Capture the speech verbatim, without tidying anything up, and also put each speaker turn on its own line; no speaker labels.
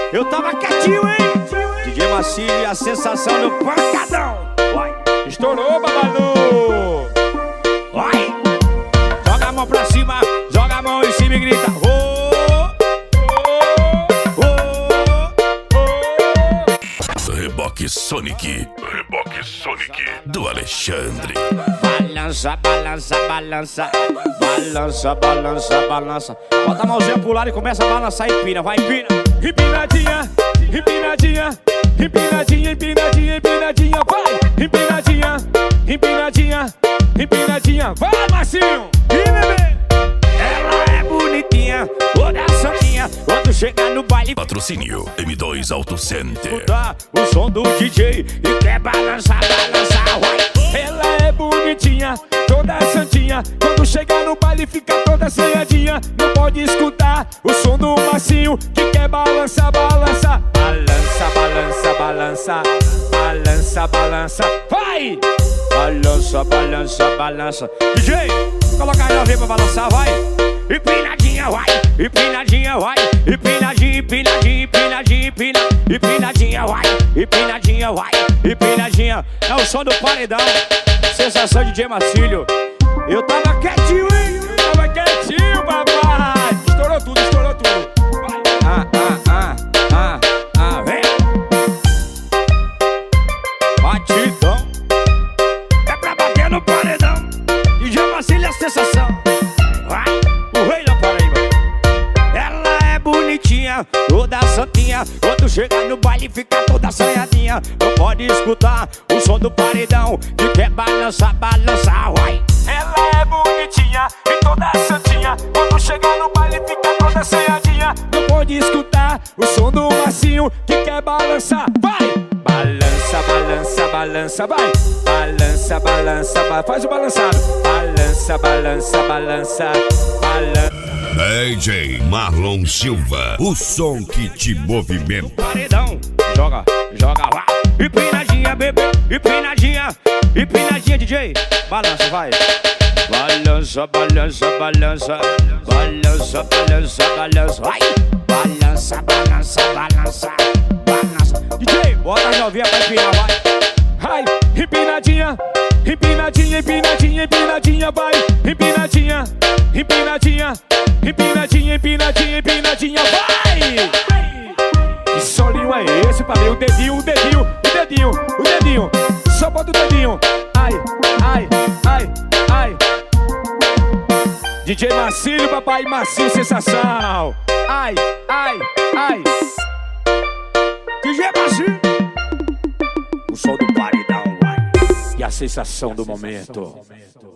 Eu tava quietinho, hein? D J Macílio e a sensação do pancadão. Vai.
Estourou, Babalu.
Vai. Joga a mão pra cima, joga a mão em cima e grita. Oh, oh, oh,
oh. Reboque Sonic. Reboque Sonic do Alexandre.
Balança, balança, balança. Balança, balança, balança. Bota a mãozinha pro lado e começa a balançar e empina. Vai, empina.
Empinadinha, empinadinha, empinadinha, empinadinha, empinadinha, vai! Empinadinha, empinadinha, empinadinha, vai, Marcinho!
E bebê! Ela é bonitinha, toda santinha. Quando chega no baile,
patrocínio M dois Auto Center.
Escuta o som do D J e quer balançar, balançar, vai!
Ela é bonitinha, toda santinha. Quando chega no baile fica toda assanhadinha. Não pode escutar o som do Marcinho que quer balançar, balançar. Balança, balança, balança. Balança, balança, vai!
Balança, balança, balança. D J, coloca a novinha pra balançar, vai! Empinadinha, vai! Empinadinha, vai! Empinadinha, empinadinha, empinadinha, empina. Empinadinha, vai! Empinadinha, vai! Empinadinha. É o som do paredão. Sensação de D J Macílio. Eu tava quietinho, hein?
Eu tava quietinho, papai! Estourou tudo, estourou tudo. Vai!
Ah, ah, ah, ah, ah, vem! Batidão. É pra bater no paredão. D J Macílio é a sensação. Vai! O rei da Paraíba. Ela é bonitinha, toda santinha. Quando chega no baile fica toda assanhadinha. Não pode escutar o som do paredão que quer balançar, balançar, vai!
Ela é bonitinha e toda santinha. Quando chega no baile fica toda assanhadinha. Não pode escutar o som do Marcinho que quer balançar, vai! Balança, balança, balança, vai! Balança, balança, ba... faz o balançado. Balança, balança, balança, balança.
D J Marlon Silva, o som que te movimenta.
Paredão, joga, joga, vai! Empinadinha, bebê, empinadinha, empinadinha, D J, balança, vai! Balança, balança, balança, balança, balança, balança, vai! Balança, balança, balança, balança. D J, bota as novinhas pra empinar, vai!
Vai, empinadinha, empinadinha, empinadinha, empinadinha, vai! Empinadinha, empinadinha, empinadinha, empinadinha, empinadinha, vai! Que solinho é esse, padrinho? O dedinho, o dedinho, o dedinho, o dedinho. Só bota o dedinho. Ai, ai, ai, ai. D J Macílio, papai Macílio, sensação. Ai, ai, ai.
D J Macílio. O som do paredão, vai.
E a sensação do momento.